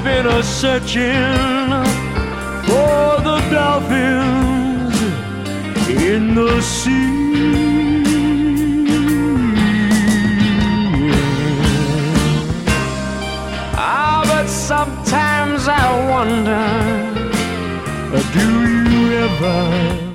been a searching for the dolphins in the sea. Ah, but sometimes I wonder, do you ever